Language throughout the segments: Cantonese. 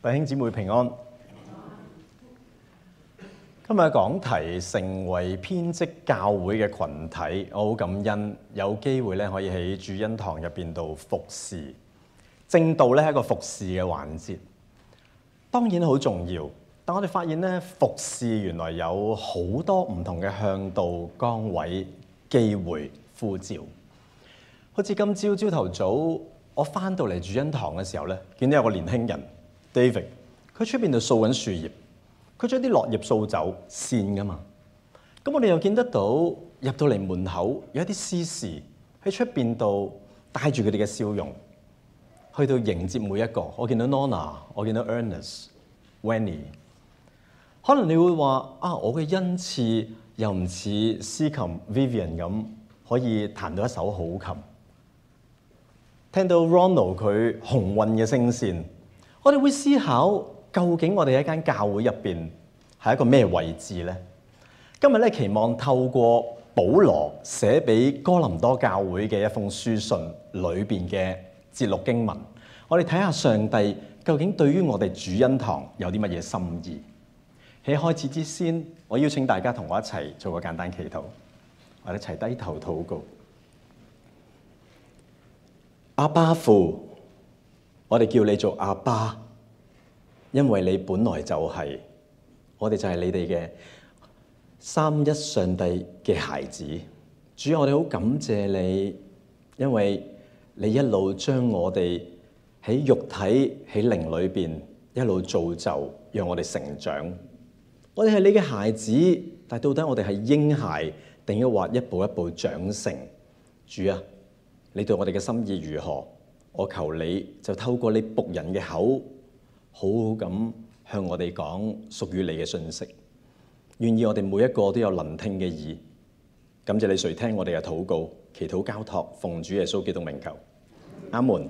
弟兄姊妹平安。今日講題成為編織教會嘅群體，我好感恩有機會咧可以喺主恩堂入邊度服侍。正道咧係一個服侍嘅環節，當然好重要。但我哋發現咧，服侍原來有好多唔同嘅向度、崗位、機會、呼召。好似今朝朝頭早，我翻到嚟主恩堂嘅時候咧，見到有個年輕人 David， 佢出邊度掃緊樹葉，佢將啲落葉掃走，線噶嘛。咁我哋又見得到入到嚟門口有一啲司事喺出邊度帶住佢哋嘅笑容，去到迎接每一個。我見到 Nona， 我見到 Ernest、Wenny。可能你會話啊，我嘅恩賜又唔似司琴 Vivian 咁可以彈到一手好琴。聽到 Ronald 佢鴻運嘅聲線，我哋會思考究竟我哋喺間教會入邊係一個咩位置呢？今日咧期望透過保羅寫俾哥林多教會嘅一封書信裏邊嘅節錄經文，我哋睇下上帝究竟對於我哋主恩堂有啲乜嘢心意。喺開始之先，我邀請大家同我一齊做個簡單祈禱，我哋一齊低頭禱告。阿爸父，我哋叫你做阿爸，因為你本來就係，我哋就係你哋嘅三一上帝嘅孩子。主，我哋好感謝你，因為你一路將我哋喺肉體喺靈裏邊一路造就，讓我哋成長。我哋係你嘅孩子，但到底我哋係嬰孩定抑或一步一步長成？主啊，你對我哋嘅心意如何？我求你就透過你僕人嘅口，好好咁向我哋講屬於你嘅信息。願意我哋每一個都有能聽嘅耳。感謝你垂聽我哋嘅禱告，祈禱交託，奉主耶穌基督名求，阿門。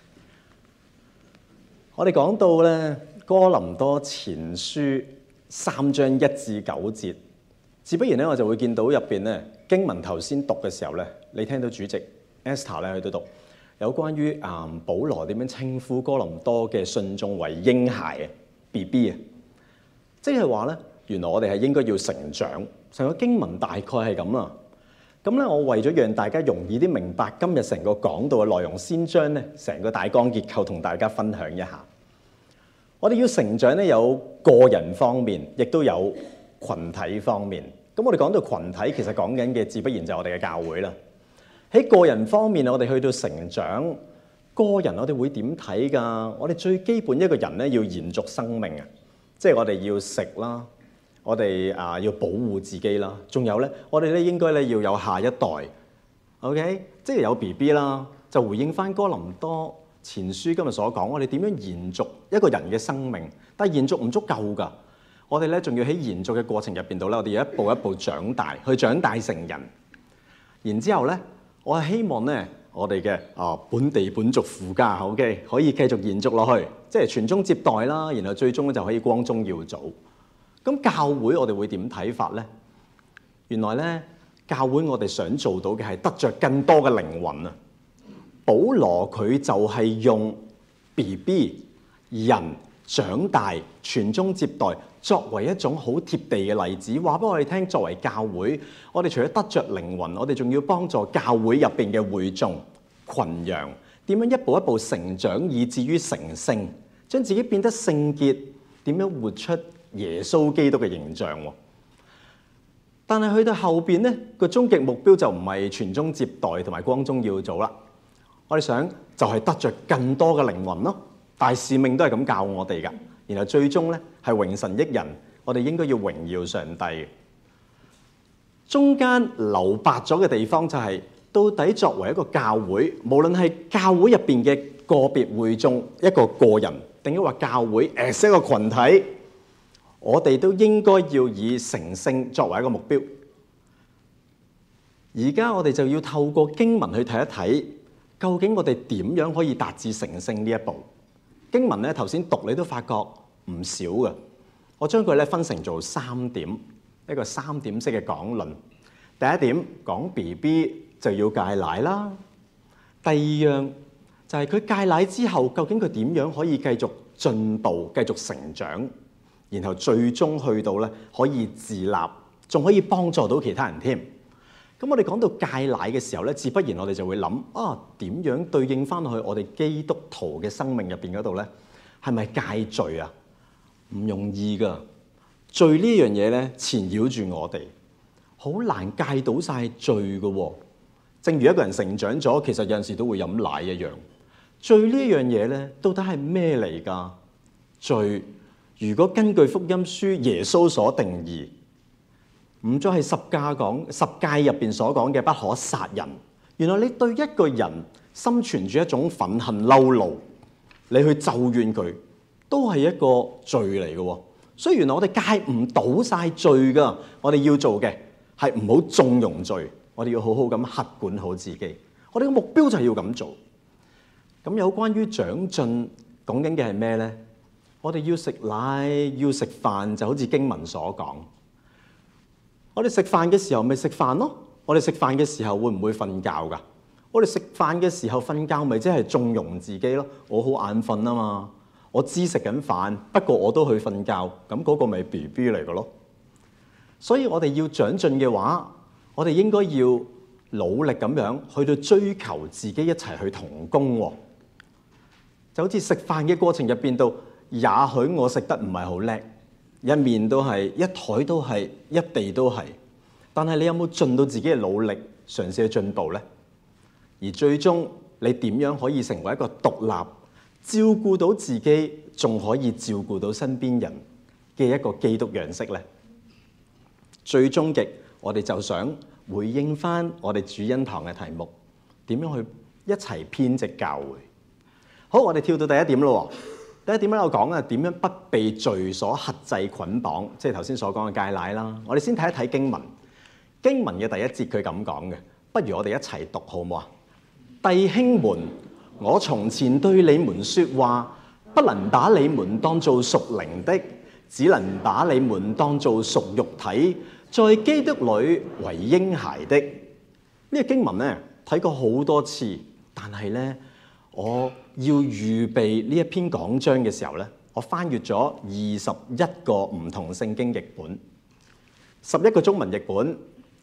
我哋講到咧哥林多前書3章1至9節，自不然咧我就會見到入邊咧經文頭先讀嘅時候咧，你聽到主席 Esther 咧喺度讀有關於保羅點樣稱呼哥林多嘅信眾為嬰孩啊 BB 啊，即係話咧原來我哋係應該要成長。成個經文大概係咁啦。咁咧我為咗讓大家容易啲明白今日成個講道嘅內容，先將咧成個大綱結構同大家分享一下。我哋要成長咧，有個人方面，亦都有群體方面。咁我哋講到群體，其實講緊嘅自不然就係我哋嘅教會啦。喺個人方面，我哋去到成長，個人我哋會點睇㗎？我哋最基本一個人咧要延續生命啊，即係我哋要食啦，我哋要保護自己啦，仲有咧，我哋咧應該咧要有下一代。OK， 即係有 BB 啦，就回應翻哥林多前書今日所講，我哋點樣延續一個人嘅生命？但係延續唔足夠㗎，我哋咧仲要喺延續嘅過程入邊度咧，我哋要一步一步長大，去長大成人。然之後咧，我係希望咧，我哋嘅本地本族父家 OK 可以繼續延續落去，即係傳宗接代啦。然後最終咧就可以光宗耀祖。咁教會我哋會點睇法咧？原來咧教會我哋想做到嘅係得着更多嘅靈魂啊！保羅佢就係用 BB 人長大傳宗接代作為一種好貼地嘅例子，話俾我哋聽。作為教會，我哋除咗得着靈魂，我哋仲要幫助教會入邊嘅會眾群羊點樣一步一步成長，以至於成聖，將自己變得聖潔，點樣活出耶穌基督嘅形象。但係去到後邊咧，個終極目標就唔係傳宗接代同埋光宗耀祖啦。我哋想就係得着更多嘅靈魂咯，大使命都係咁教我哋噶。然後最終咧係榮神益人，我哋應該要榮耀上帝。中間留白咗嘅地方就係到底作為一個教會，無論係教會入邊嘅個別會眾一個個人，定抑或教會as一個群體，我哋都應該要以成聖作為一個目標。而家我哋就要透過經文去睇一睇。究竟我哋點樣可以達至成聖呢一步？經文咧頭先讀你都發覺唔少嘅，我將佢咧分成做3點，一個3點式嘅講論。第一點講 BB 就要戒奶啦。第二樣就係佢戒奶之後，究竟佢點樣可以繼續進步、繼續成長，然後最終去到咧可以自立，仲可以幫助到其他人添。咁我哋講到戒奶嘅時候咧，自不然我哋就會諗啊，點樣對應翻去我哋基督徒嘅生命入邊嗰度咧？係咪戒罪啊？唔容易噶，罪呢樣嘢咧纏繞住我哋，好難戒到晒罪噶喎。正如一個人成長咗，其實有陣時都會飲奶一樣。罪呢樣嘢咧，到底係咩嚟㗎？罪如果根據福音書耶穌所定義，唔再係十誡入邊所講嘅不可殺人。原來你對一個人心存住一種憤恨嬲怒，你去咒怨佢，都係一個罪嚟嘅。所以原來我哋戒唔到晒罪㗎。我哋要做嘅係唔好縱容罪。我哋要好好咁轄管好自己，我哋嘅目標就係要咁做。咁有關於長進講緊嘅係咩呢？我哋要食奶，要食飯，就好似經文所講。我哋食飯嘅時候咪食飯咯。我哋食飯嘅時候會唔會瞓覺㗎？我哋食飯嘅時候瞓覺咪即係縱容自己咯。我好眼瞓啊嘛，我知食緊飯，不過我都去瞓覺，咁嗰個咪 BB 嚟嘅咯。所以我哋要長進嘅話，我哋應該要努力咁樣去到追求自己一齊去同工喎。就好似食飯嘅過程入邊度，也許我食得唔係好叻，一面都係，一枱都係，一地都係。但係你有冇盡到自己嘅努力，嘗試去進步呢？而最終你點樣可以成為一個獨立、照顧到自己，仲可以照顧到身邊人嘅一個基督樣式呢？最終極，我哋就想回應翻我哋主恩堂嘅題目，點樣去一齊編織教會。好，我哋跳到第一點咯。第一點咧，我講啊，點樣不被罪所轄制捆綁，即係頭先所講嘅戒奶啦。我哋先睇一睇經文，經文嘅第一節佢咁講嘅，不如我哋一齊讀好唔好啊？弟兄們，我從前對你們說話，不能把你們當做屬靈的，只能把你們當做屬肉體，在基督裏為嬰孩的。呢個經文咧睇過好多次，但係咧我要預備呢一篇講章嘅時候咧，我翻閱咗21個唔同聖經譯本，11個中文譯本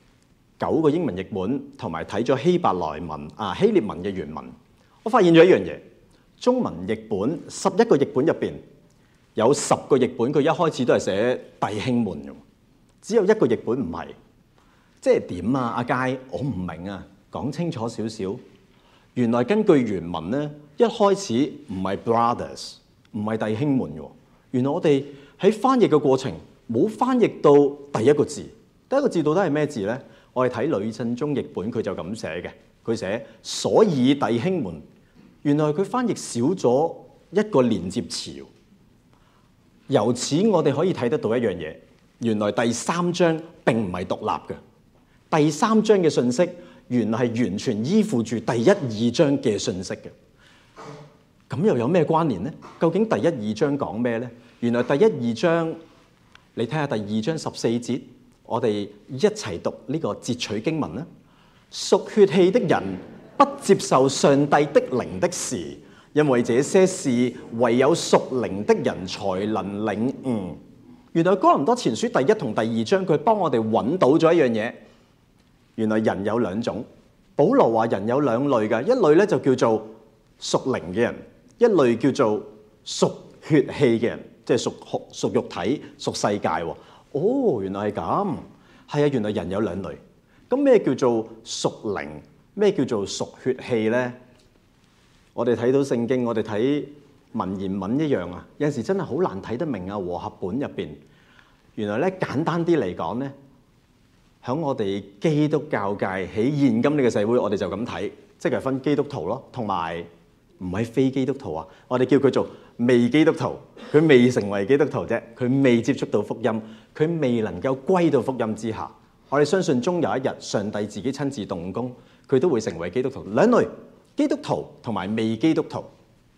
，9個英文譯本，同埋睇咗希伯來文希臘文嘅原文。我發現咗一樣嘢，中文譯本11個譯本入邊有10個譯本，佢一開始都係寫弟兄們嘅，只有一個譯本唔係。即係點啊？阿佳，我唔明啊，講清楚少少。原來根據原文咧，一開始唔係 brothers， 唔係弟兄們嘅。原來我哋喺翻譯嘅過程冇翻譯到第一個字。第一個字到底係咩字咧？我哋睇呂振中譯本，佢就咁寫嘅。佢寫所以弟兄們，原來佢翻譯少咗一個連接詞。由此我哋可以睇得到一樣嘢，原來第3章並唔係獨立嘅。第3章嘅信息原來係完全依附住第1、2章嘅信息嘅。咁又有咩關聯呢？究竟第1、2章講咩呢？原來第1、2章，你睇下第2章14節，我哋一齊讀呢個截取經文啦。屬血氣的人不接受上帝的靈的事，因為這些事唯有屬靈的人才能領悟。原來哥林多前書第1同第2章佢幫我哋揾到咗一樣嘢。原來人有2種，保羅話人有2類嘅，一類咧就叫做屬靈嘅人，一類叫做屬血氣嘅人，即係屬肉體、屬世界。哦，原來係咁，係啊，原來人有2類。咁咩叫做屬靈？咩叫做屬血氣咧？我哋睇到聖經，我哋睇文言文一樣啊，有陣時真係好難睇得明啊。和合本入邊，原來咧簡單啲嚟講咧，喺我哋基督教界喺現今呢個社會，我哋就咁睇，即係分基督徒咯，同埋唔係非基督徒啊。我哋叫佢做未基督徒，佢未成為基督徒啫，佢未接觸到福音，佢未能夠歸到福音之下。我哋相信終有一日，上帝自己親自動工，佢都會成為基督徒。2類，基督徒同埋未基督徒。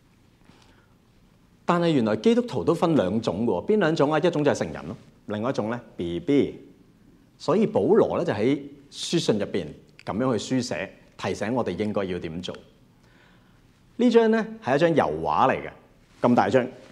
但係原來基督徒都分2種嘅喎，邊2種啊？一種就係成人咯，另外一種咧 BB。所以保羅咧就喺書信入邊咁樣去書寫，提醒我哋應該要點做。呢張咧係一張油畫嚟嘅，咁大張，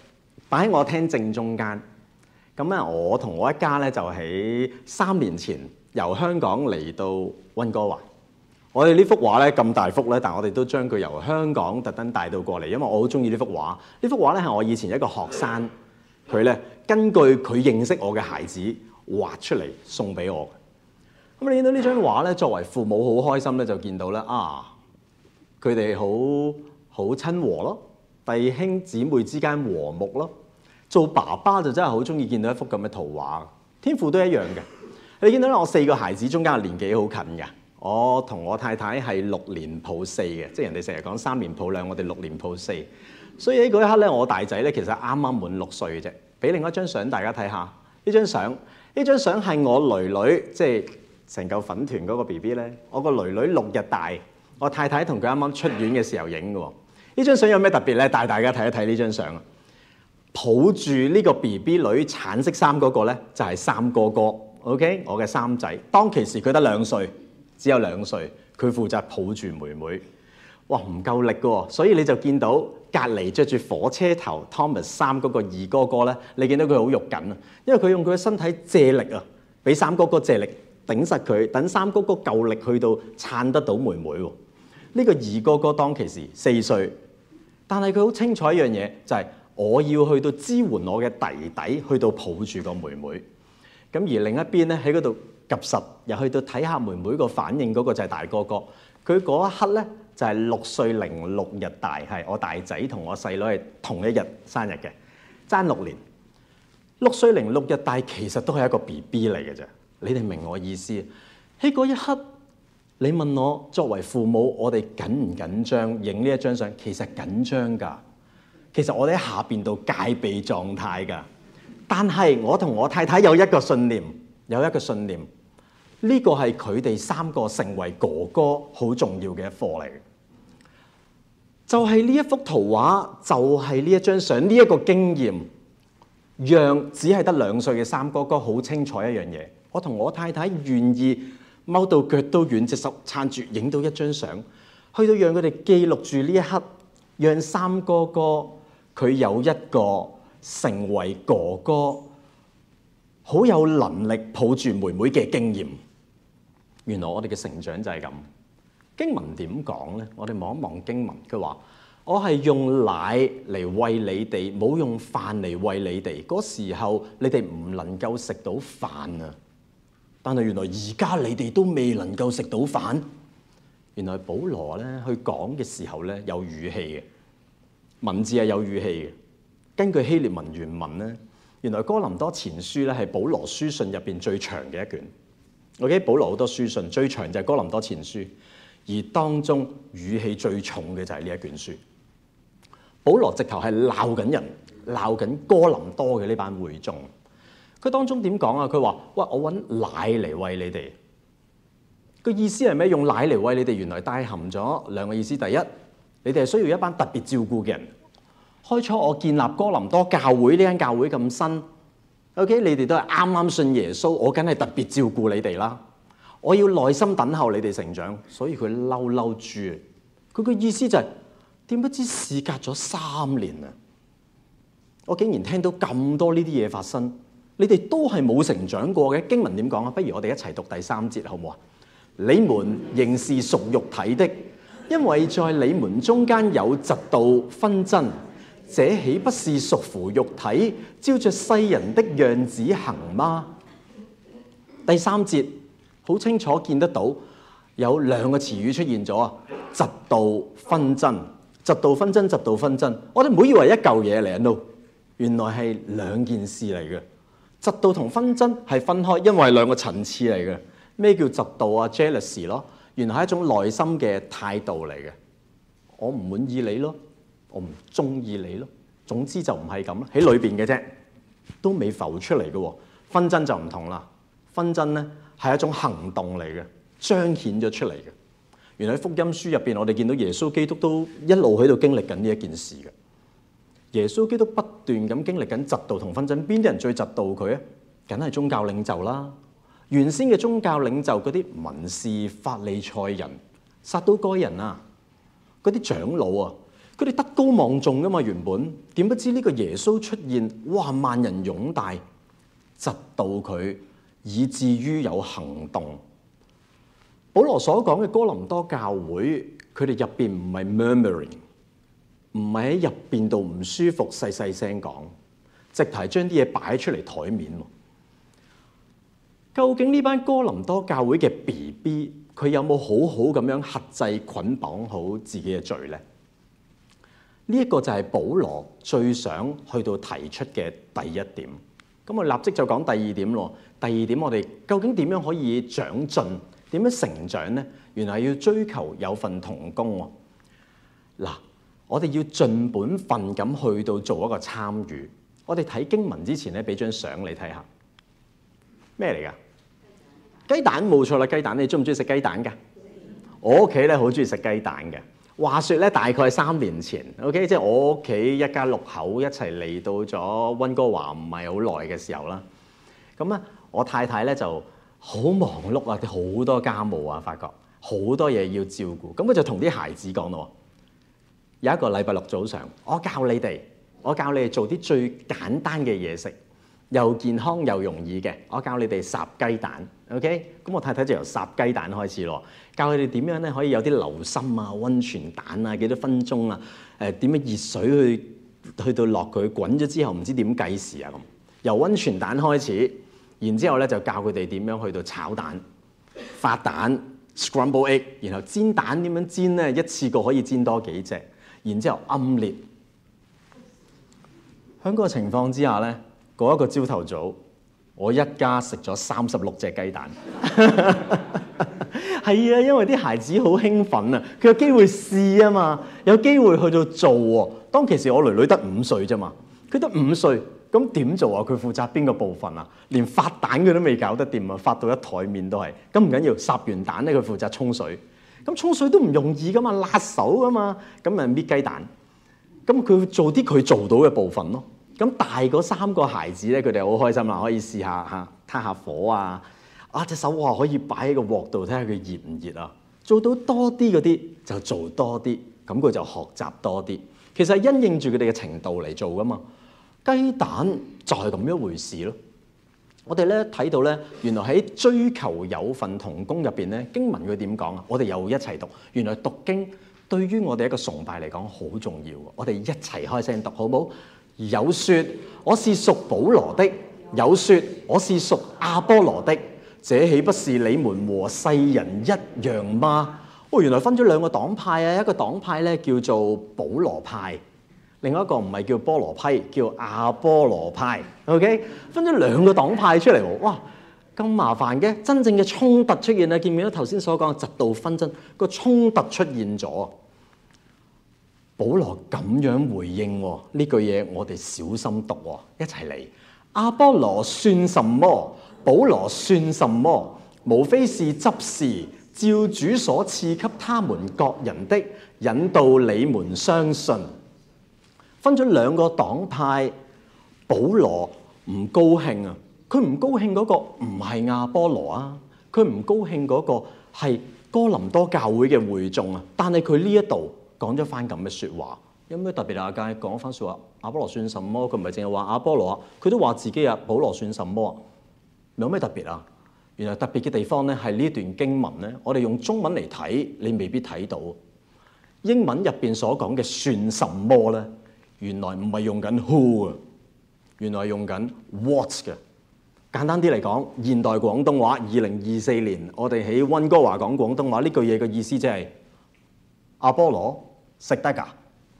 擺喺我廳正中間。咁咧，我同我一家咧就喺3年前由香港嚟到溫哥華。我哋呢幅畫咧咁大幅咧，但係我哋都將佢由香港特登帶到過嚟，因為我好中意呢幅畫。呢幅畫咧係我以前一個學生，佢咧根據佢認識我嘅孩子畫出嚟送俾我。咁你見到呢張畫咧，作為父母好開心咧，就見到咧佢哋好親和咯，弟兄姊妹之間和睦咯。做爸爸就真係好中意見到一幅咁嘅圖畫，天父都一樣嘅。你見到咧，我4個孩子中間嘅年紀好近嘅。我同我太太係6年抱4嘅，即係人哋成日講3年抱2，我哋6年抱4。所以喺嗰一刻咧，我大仔咧其實啱啱滿6歲嘅啫。俾另一張相大家睇下，呢張相係我女女，即係成嚿粉團嗰個 BB 咧。我個女女6日大，我太太同佢啱啱出院嘅時候影嘅。呢張相有咩特別咧？帶大家睇一睇呢張相啊！抱住呢個 BB 女橙色衫嗰個咧，就係三哥哥 ，OK， 我嘅三仔。當其時佢得2歲，只有2歲，佢負責抱住妹妹。哇，唔夠力嘅喎，所以你就見到隔離着住火車頭 Thomas 衫嗰個二哥哥咧，你見到佢好肉緊啊，因為佢用佢嘅身體借力啊，俾三哥哥借力頂實佢，等三哥哥夠力去到撐得到妹妹喎。呢個二哥哥當其時4歲，但係佢好清楚一樣嘢，就係我要去到支援我嘅弟弟，去到抱住個妹妹。咁而另一邊咧喺嗰度及實，又去到睇下妹妹個反應，嗰個就係大哥哥。佢嗰一刻咧就係6歲零6日大，係我大仔同我細女係同一日生日嘅，爭6年。6歲零6日大其實都係一個 BB 嚟嘅啫。你哋明我意思？喺嗰一刻，你問我作為父母，我哋緊唔緊張？影呢一張相其實緊張㗎。其實我哋喺下邊度戒備狀態㗎。但係我同我太太有一個信念，呢個係佢哋3個成為哥哥好重要嘅一課嚟嘅。就係呢一幅圖畫，就係呢一張相，呢一個經驗，讓只係得2歲嘅三哥哥好清楚一樣嘢。我同我太太願意踎到腳都軟，隻手撐住影到一張相，去到讓佢哋記錄住呢一刻，讓三哥哥佢有一個成為哥哥好有能力抱住妹妹嘅經驗。原來我哋嘅成長就係咁。經文點講呢？我哋望一望經文，佢話：我係用奶嚟餵你哋，冇用飯嚟餵你哋。嗰時候你哋唔能夠食到飯啊！但係原來而家你哋都未能夠食到飯。原來保羅咧去講嘅時候咧有語氣嘅，文字係有語氣嘅。根據希臘文原文咧，原來哥林多前書咧係保羅書信入邊最長嘅一卷。OK， 保羅好多書信，最長就係哥林多前書，而當中語氣最重嘅就係呢一卷書。保羅直頭係鬧緊人，鬧緊哥林多嘅呢班會眾。佢當中點講啊？佢話：喂，我揾奶嚟餵你哋。個意思係咩？用奶嚟餵你哋，原來帶含咗2個意思。第一，你哋係需要一班特別照顧嘅人。開初我建立哥林多教會，呢間教會咁新。OK， 你哋都係啱啱信耶穌，我梗係特別照顧你哋啦。我要耐心等候你哋成長，所以佢嬲豬。佢個意思就係點不知事隔咗3年啊！我竟然聽到咁多呢啲嘢發生，你哋都係冇成長過嘅。經文點講啊？不如我哋一齊讀第3節好唔好啊？你們仍是屬肉體的，因為在你們中間有嫉妒紛爭。這豈不是屬乎肉體，照着世人的樣子行嗎？第3節好清楚見得到有2個詞語出現咗啊！嫉妒紛爭，嫉妒紛爭，嫉妒紛爭。我哋唔好以為一嚿嘢嚟，no，原來係2件事嚟嘅。嫉妒同紛爭係分開，因為係2個層次嚟嘅。咩叫嫉妒啊 ？jealousy 咯，原來係一種內心嘅態度嚟嘅。我唔滿意你咯。我唔中意你咯，總之就唔係咁啦，喺裏邊嘅啫，都未浮出嚟嘅喎。紛爭就唔同啦，紛爭咧係一種行動嚟嘅，彰顯咗出嚟嘅。原來喺福音書入邊，我哋見到耶穌基督都一路喺度經歷緊呢一件事嘅。耶穌基督不斷咁經歷緊嫉妒同紛爭，邊啲人最嫉妒佢啊？梗係宗教領袖啦。原先嘅宗教領袖嗰啲文士、法利賽人、撒都該人啊，嗰啲長老啊。 佢哋德高望重噶嘛，原本點不知呢個耶穌出現，哇，萬人擁戴，窒到佢，以至於有行動。保羅所講嘅哥林多教會，佢哋入邊唔係 murmuring， 唔係喺入邊度唔舒服細細聲講，直頭係將啲嘢擺出嚟台面。究竟呢班哥林多教會嘅 BB， 佢有冇好好咁樣克制捆綁好自己嘅罪呢？呢一個就係保羅最想去到提出嘅第一點。咁我立即就講第二點咯。第二點，我哋究竟點樣可以長進？點樣成長呢？原來要追求有份同工喎。嗱，我哋要盡本分咁去到做一個參與。我哋睇經文之前咧，俾張相你睇下，咩嚟㗎？雞蛋，冇錯啦，雞蛋。你中唔中意食雞蛋㗎？我屋企咧好中意食雞蛋嘅。話說咧，大概3年前 ，OK， 即係我屋企一家6口一齊嚟到咗溫哥華唔係好耐嘅時候啦。咁啊，我太太咧就好忙碌啊，好多家務啊，發覺好多嘢要照顧。咁佢就同啲孩子講咯，有一個禮拜六早上，我教你哋做啲最簡單嘅嘢食，又健康又容易嘅。我教你哋烚雞蛋 ，OK？ 咁我太太就由烚雞蛋開始咯，教佢哋點樣咧可以有啲流心啊、溫泉蛋啊，幾多分鐘啊？點樣熱水去到落佢滾咗之後，唔知點計時啊咁。由溫泉蛋開始，然之後咧就教佢哋點樣去到炒蛋、發蛋 （scramble egg），然後煎蛋點樣煎咧？一次過可以煎多幾隻，然之後暗列。喺嗰個情況之下咧，嗰一個朝頭早，我一家食咗36隻雞蛋。係啊，因為啲孩子好興奮啊，佢有機會試啊嘛，有機會去到做喎。當其時我囡囡得5歲啫嘛，佢得5歲，咁點做啊？佢負責邊個部分啊？連發蛋佢都未搞得掂啊，發到一台面都係。咁唔緊要，烚完蛋咧，佢負責沖水。咁沖水都唔容易噶嘛，辣手噶嘛。咁咪搣雞蛋。咁佢做啲佢做到嘅部分咯。咁大嗰3個孩子咧，佢哋好開心啦，可以試下攤下火啊！隻手哇可以擺喺個鑊度睇下佢熱唔熱啊！做到多啲嗰啲就做多啲，咁佢就學習多啲。其實係因應住佢哋嘅程度嚟做噶嘛。雞蛋就係咁一回事咯。我哋咧睇到咧，原來喺追求有份同工入邊咧，經文佢點講啊？我哋又一齊讀。原來讀經對於我哋一個崇拜嚟講好重要。我哋一齊開聲讀好唔好？有說我是屬保羅的，有說我是屬亞波羅的，這豈不是你們和世人一樣嗎？原來分咗2個黨派啊，一個黨派咧叫做保羅派，另外一個唔係叫菠蘿批，叫亞波羅派。OK， 分咗2個黨派出嚟喎，哇，咁麻煩嘅，真正嘅衝突出現啊！見唔見到頭先所講嘅嫉妒紛爭個衝突出現咗？保羅咁樣回應呢句嘢，我哋小心讀喎，一齊嚟。亞波羅算什麼？保羅算什麼？無非是執事，照主所賜給他們各人的，引導你們相信。分咗2個黨派，保羅唔高興啊！佢唔高興嗰個唔係亞波羅啊，佢唔高興嗰個係哥林多教會嘅會眾啊，但係佢呢一度講咗番咁嘅説話，有咩特別啊？介講翻説話，亞波羅算什麼？佢唔係淨係話亞波羅啊，佢都話自己啊，保羅算什麼？有咩特別啊？原來特別嘅地方咧，係呢段經文咧，我哋用中文嚟睇，你未必睇到。英文入邊所講嘅算什麼咧，原來唔係用緊 who 啊，原來係用緊 what 嘅。簡單啲嚟講，現代廣東話2024年，我哋喺溫哥華講廣東話呢句嘢嘅意思即係亞波羅食得㗎，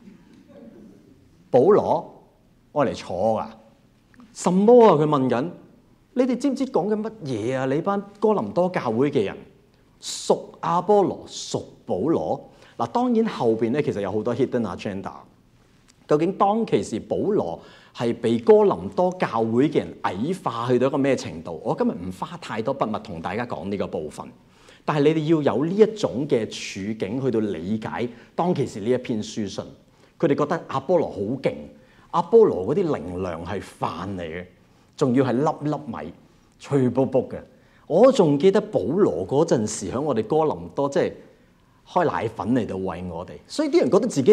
保羅愛嚟坐㗎，什麼啊？佢問緊你哋知唔知講緊乜嘢啊？你班哥林多教會嘅人屬亞波羅屬保羅嗱，當然後邊咧其實有好多 hidden agenda。究竟當其時保羅係被哥林多教會嘅人矮化去到一個咩程度？我今日唔花太多筆墨同大家講呢個部分，但係你哋要有呢一種嘅處境去到理解當其時呢一篇書信。佢哋覺得亞波羅好勁，亞波羅嗰啲靈糧係飯嚟嘅，仲要係粒粒米脆卜卜嘅。我仲記得保羅嗰陣時喺我哋哥林多即係開奶粉嚟到餵我哋，所以啲人覺得自己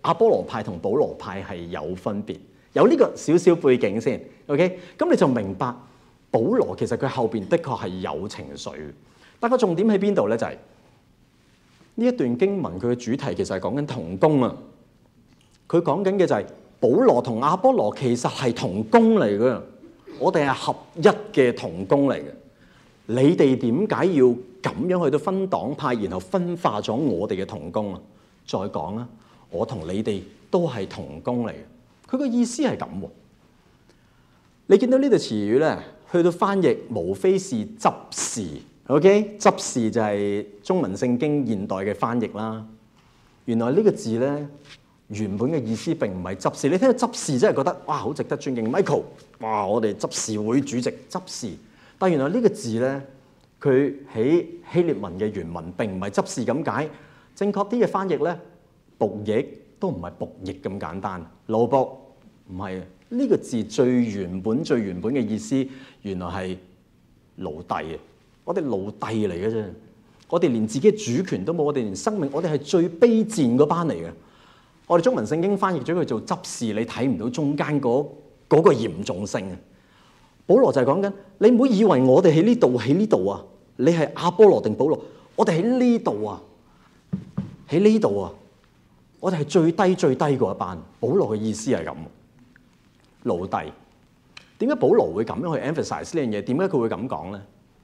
阿波羅派同保羅派係有分別，有呢個少少背景先。OK， 咁你就明白保羅其實佢後邊的確係有情緒，但個重點喺邊度咧？就係呢一段經文佢嘅主題其實係講緊同工啊。佢講緊嘅就係保羅同阿波羅其實係同工嚟嘅，我哋係合一嘅同工嚟嘅。你哋點解要咁樣去到分黨派，然後分化咗我哋嘅同工啊？再講啦，我同你哋都係同工嚟嘅。佢個意思係咁喎。你見到呢度詞語咧，去到翻譯無非是執事。OK， 執事就係中文聖經現代嘅翻譯啦。原來呢個字咧，原本嘅意思並唔係執事。你聽到執事真係覺得哇，好值得尊敬 Michael， 哇，我哋執事會主席執事。但原來呢個字咧，佢喺希臘文嘅原文並唔係執事咁解。正確啲嘅翻譯咧，僕役都唔係僕役咁簡單。奴僕唔係，呢個字最原本嘅意思，原來係奴隸啊！我哋奴隸嚟嘅啫，我哋連自己嘅主權都冇，我哋連生命，我哋係最卑賤嗰班嚟嘅。我哋中文聖經翻譯咗佢做執事，你睇唔到中間嗰個嚴重性啊！保羅就係講緊，你唔好以為我哋喺呢度啊，你係阿波羅定保羅？我哋喺呢度啊，喺呢度啊，我哋係最低嗰一班。保羅嘅意思係咁，奴隸。點解保羅會咁樣去 emphasize 呢樣嘢？點解佢會咁講咧？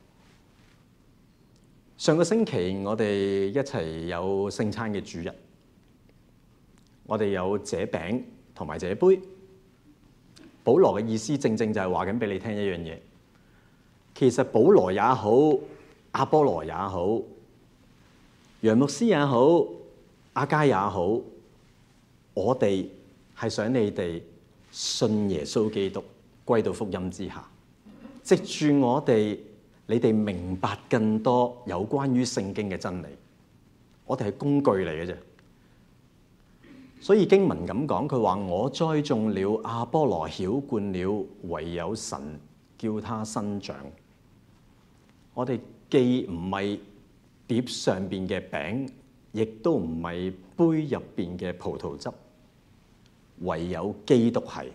上個星期我哋一齊有聖餐嘅主日，我哋有這餅同埋這杯。保羅嘅意思正正就係話緊俾你聽一樣嘢，其實保羅也好，阿波羅也好，楊牧師也好，阿嘉也好，我哋係想你哋信耶穌基督，歸到福音之下，藉住我哋，你哋明白更多有關於聖經嘅真理。我哋係工具嚟嘅啫。所以經文咁講，佢話我栽種了，阿波羅澆灌了，唯有神叫他生長。我哋既唔係碟上邊嘅餅，亦都唔係杯入邊嘅葡萄汁，唯有基督係。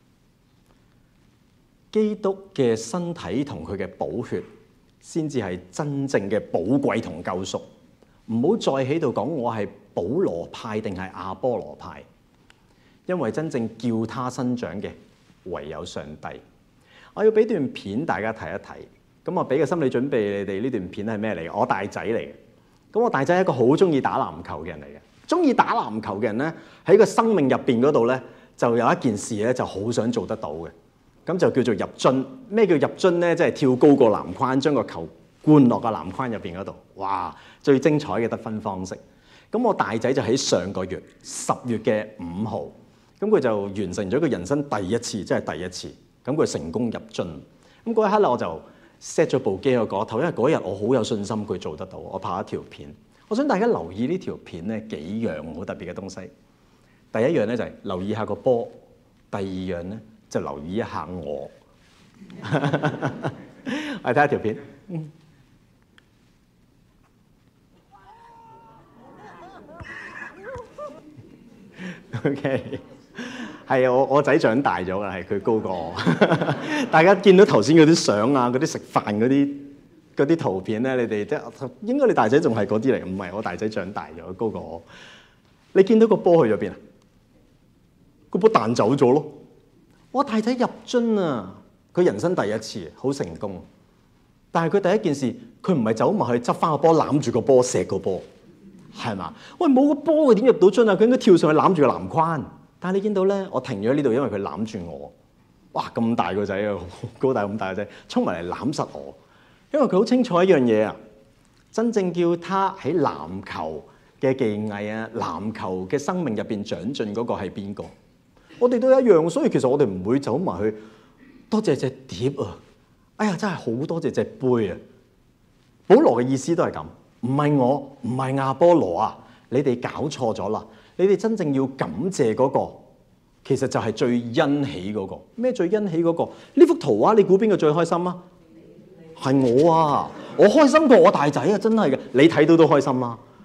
基督嘅身體同佢嘅寶血，先至係真正嘅寶貴同救贖。唔好再喺度講我係保羅派定係阿波羅派，因為真正叫他生長嘅唯有上帝。我要俾段片大家睇一睇，咁我俾個心理準備，你哋呢段片係咩嚟？我大仔嚟嘅，咁我大仔係一個好中意打籃球嘅人嚟嘅。中意打籃球嘅人咧，喺個生命入邊嗰度咧，就有一件事咧，就好想做得到嘅，咁就叫做入樽。咩叫入樽咧？即係跳高個籃筐，將個球灌落個籃筐入邊嗰度。哇！最精彩嘅得分方式。咁我大仔就喺上個月10月嘅5號，咁佢就完成咗佢人生第一次，即係第一次。咁佢成功入樽。咁嗰一刻咧，我就 set 咗部機喺個頭，因為嗰日我好有信心佢做得到。我拍一條片，我想大家留意呢條片咧幾樣好特別嘅東西。第一樣咧就係留意下個波，第二樣咧就留意一下我。我哋睇下條片。OK， 係我仔長大咗㗎，係佢高過我。大家見到頭先嗰啲相啊，嗰啲食飯嗰啲圖片咧，你哋即係應該你大仔仲係嗰啲嚟，唔係我大仔長大咗，高過我。你見到個波去咗邊啊？個波彈走咗咯。我大仔入樽啊！佢人生第一次，好成功。但係佢第一件事，佢唔係走埋去執翻個波，攬住個波，錫個波。係嘛？喂，冇個波佢點入到樽啊？佢應該跳上去攬住個籃框。但係你見到咧，我停咗喺呢度，因為佢攬住我。哇！咁大個仔啊，高大咁大個仔，衝埋嚟攬實我。因為佢好清楚一樣嘢啊，真正叫他喺籃球嘅技藝啊、籃球嘅生命入邊長進嗰個係邊個？我哋都一樣，所以其實我哋唔會走埋去多謝隻碟啊！哎呀，真係好多謝隻杯啊！保羅嘅意思都係咁。唔係我，唔係亞波羅啊！你哋搞錯咗啦！你哋真正要感謝嗰個，其實就係最欣喜嗰個。咩最欣喜嗰個？呢幅圖畫，你估邊個最開心啊？係我啊！我開心過我大仔啊！真係嘅，你睇到都開心啦！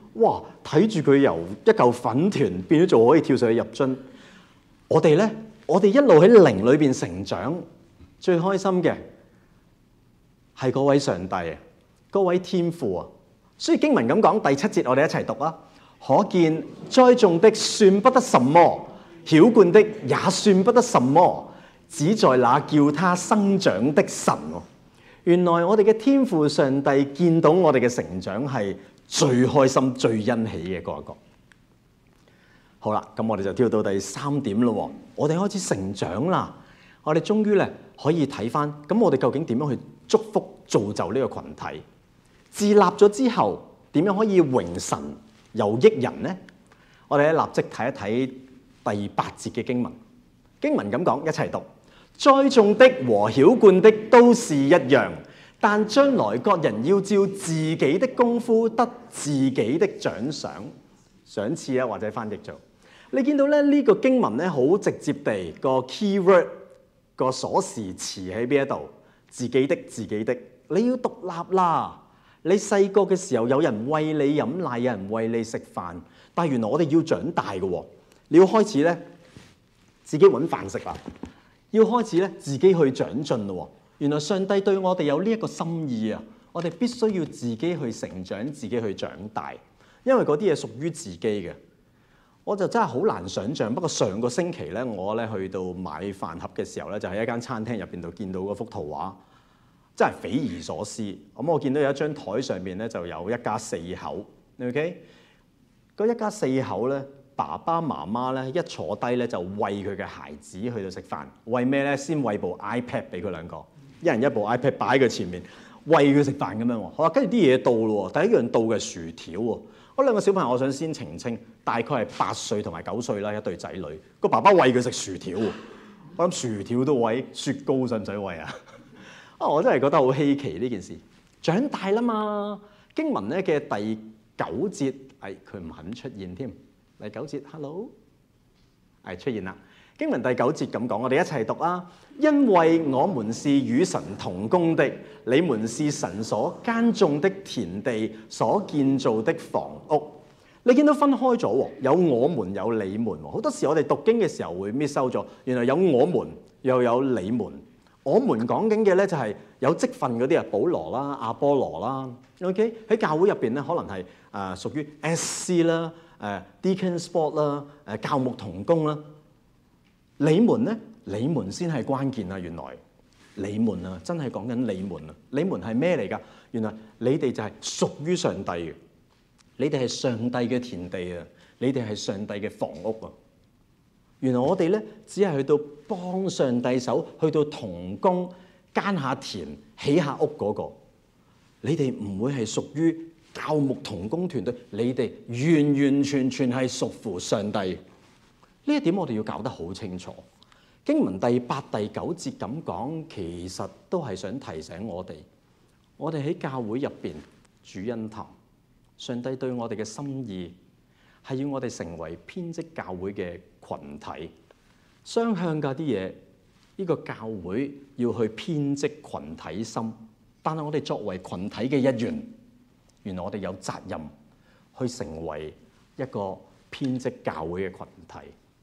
哇！睇住佢由一嚿粉團變咗做可以跳上去入樽。我哋咧，我哋一路喺靈裏邊成長，最開心嘅係嗰位上帝啊，嗰位天父啊。所以經文咁講，第7節我哋一齊讀啊。可見栽種的算不得什麼，澆灌的也算不得什麼，只在那叫他生長的神。原來我哋嘅天父上帝見到我哋嘅成長係最開心、最欣喜嘅嗰一個。好啦，咁我哋就跳到第3點咯。我哋開始成長啦，我哋終於咧可以睇翻，咁我哋究竟點樣去祝福造就呢個群體？自立咗之後，點樣可以榮神又益人呢？我哋咧立即睇一睇第8節嘅經文。經文咁講，一齊讀：栽種的和澆灌的都是一樣，但將來各人要照自己的功夫得自己的獎賞。賞賜啊，或者翻譯做，你見到咧呢個經文咧好直接地個 keyword 個鎖匙詞喺邊一度？自己的，自己的，你要獨立啦。你細個嘅時候有人餵你飲奶，有人餵你食飯，但係原來我哋要長大嘅喎，你要開始咧自己揾飯食啦，要開始咧自己去長進咯。原來上帝對我哋有呢一個心意啊，我哋必須要自己去成長，自己去長大，因為嗰啲嘢屬於自己嘅。我就真係好難想像，不過上個星期咧，我咧去到買飯盒嘅時候咧，就喺一間餐廳入邊度見到嗰幅圖畫。真係匪夷所思。咁我見到有一張台上面咧就有一家4口 ，OK？ 嗰一家4口咧，爸爸媽媽咧一坐低咧就餵佢嘅孩子去到食飯。餵咩咧？先餵部 iPad 俾佢兩個，一人一部 iPad 擺喺佢前面，餵佢食飯咁樣喎。好啦，跟住啲嘢到咯喎，第一樣到嘅薯條喎。嗰兩個小朋友，我想先澄清，大概係8歲同埋9歲啦，一對仔女。個爸爸餵佢食薯條喎，我諗薯條都餵，雪糕使唔使餵啊？我真係覺得好稀奇呢件事。長大啦嘛，經文咧嘅第9節，佢唔肯出現添。第9節 ，hello， 出現啦。經文第9節咁講，我哋一齊讀啊。因為我們是與神同工的，你們是神所耕種的田地，所建造的房屋。你見到分開咗喎，有我們有你們喎。好多時我哋讀經嘅時候會 miss 收咗，原來有我們又有你們。我們講緊嘅咧就係有職分嗰啲啊，保羅啦、阿波羅啦 ，OK 喺教會入邊咧可能係屬於 SC 啦、Deacon Sport 啦、教牧同工啦。你們咧，你們先係關鍵啊！原來你們啊，真係講緊你們啊！你們係咩嚟㗎？原來你哋就係屬於上帝嘅，你哋係上帝嘅田地啊！你哋係上帝嘅房屋啊！原來我哋咧只係去到幫上帝手，去到同工耕下田、起下屋嗰個。你哋唔會係屬於教牧同工團隊，你哋完完全全係屬乎上帝。呢一點我哋要搞得好清楚。經文第8、第9節咁講，其實都係想提醒我哋喺教會入邊主恩堂，上帝對我哋嘅心意係要我哋成為編織教會嘅群體，雙向㗎啲嘢。呢個教會要去編織群體心，但係我哋作為群體嘅一員，原來我哋有責任去成為一個編織教會嘅群體。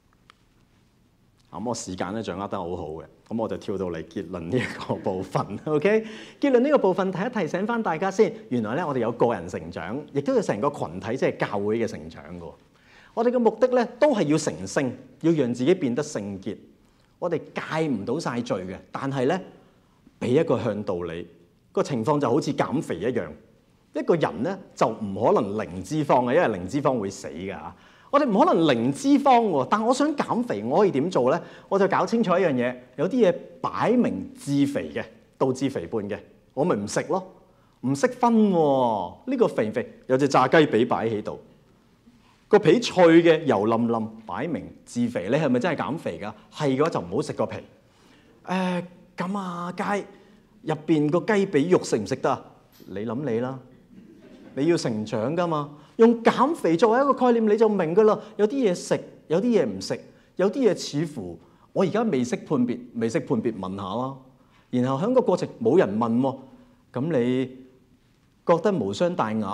咁我時間咧掌握得好好嘅，咁我就跳到嚟結論呢一個部分。OK， 結論呢個部分提醒翻大家先，原來咧我哋有個人成長，亦都有成個群體，即係教會嘅成長㗎。我哋嘅目的咧都係要成聖，要讓自己變得聖潔。我哋戒唔到晒罪嘅，但係咧俾一個向道理，個情況就好似減肥一樣。一個人咧就唔可能零脂肪嘅，因為零脂肪會死㗎。我哋唔可能零脂肪喎，但我想減肥，我可以點做咧？我就搞清楚一樣嘢，有啲嘢擺明致肥嘅，導致肥胖嘅，我咪唔食咯。唔識分喎，呢個肥唔肥？有隻炸雞髀擺喺度，個皮脆嘅，油淋淋，擺明致肥。你係咪真係減肥㗎？係嘅話就唔好食個皮。咁啊，雞入邊個雞髀肉食唔食得啊？你諗你啦，你要成長㗎嘛。用減肥作為一個概念，你就明㗎啦。有啲嘢食，有啲嘢唔食，有啲嘢似乎我而家未識判別，問下啦。然後喺個過程冇人問喎，咁你覺得無傷大雅，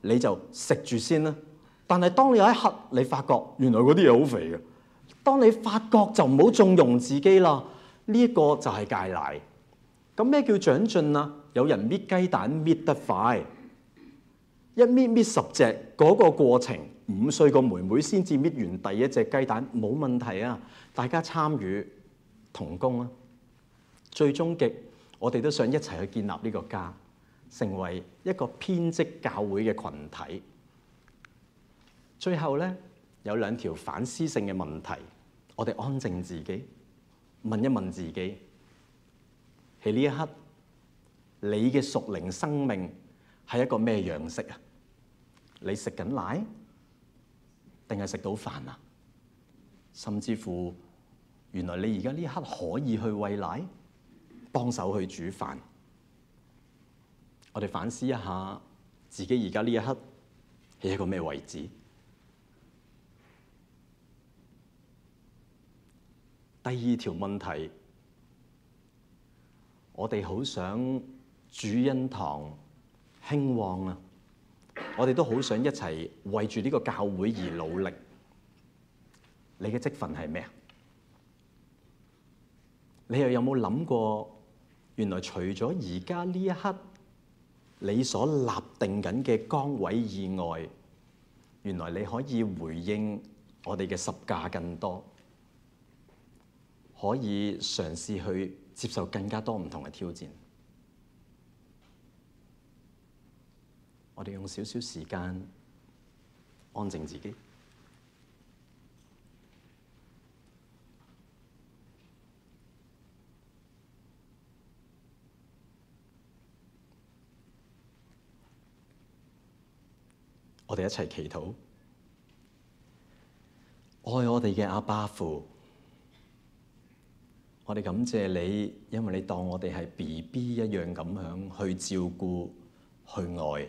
你就食住先啦。但係當你有一刻你發覺原來嗰啲嘢好肥嘅，當你發覺就唔好縱容自己啦。呢一個就係戒奶。咁咩叫長進啊？有人搣雞蛋搣得快，一搣10隻嗰個過程，5歲個妹妹先至搣完第一隻雞蛋，冇問題啊！大家參與同工啊！最終極，我哋都想一齊去建立呢個家，成為一個編織教會嘅群體。最後咧，有2條反思性嘅問題，我哋安靜自己，問一問自己：喺呢一刻，你嘅屬靈生命係一個咩樣式啊？你食緊奶，定係食到飯啊？甚至乎，原來你而家呢一刻可以去餵奶，幫手去煮飯。我哋反思一下自己而家呢一刻係一個咩位置？第2條問題，我哋好想主恩堂興旺啊！我哋都好想一齊為住呢個教會而努力。你嘅職份係咩啊？你又有冇諗過，原來除咗而家呢一刻你所立定緊嘅崗位以外，原來你可以回應我哋嘅十架更多，可以嘗試去接受更加多唔同嘅挑戰。我哋用少少時間安靜自己。我哋一齊祈禱，愛我哋嘅阿爸父，我哋感謝你，因為你當我哋係 BB 一樣咁樣去照顧、去愛。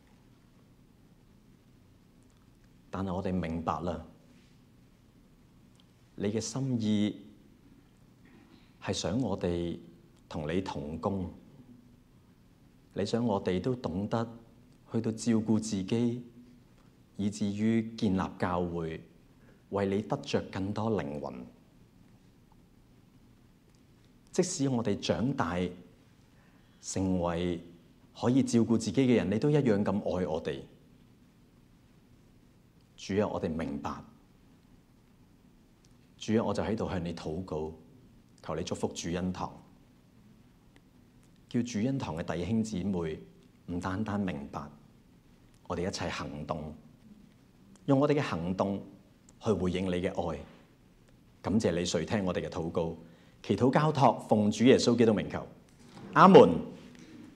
但係我哋明白啦，你嘅心意係想我哋同你同工，你想我哋都懂得去到照顧自己，以至於建立教會，為你得着更多靈魂。即使我哋長大，成為可以照顧自己嘅人，你都一樣咁愛我哋。主啊，我哋明白。主啊，我就喺度向你禱告，求你祝福主恩堂，叫主恩堂嘅弟兄姊妹唔單單明白，我哋一齊行動，用我哋嘅行動去回應你嘅愛。感謝你垂聽我哋嘅禱告，祈禱交託，奉主耶穌基督名求，阿門。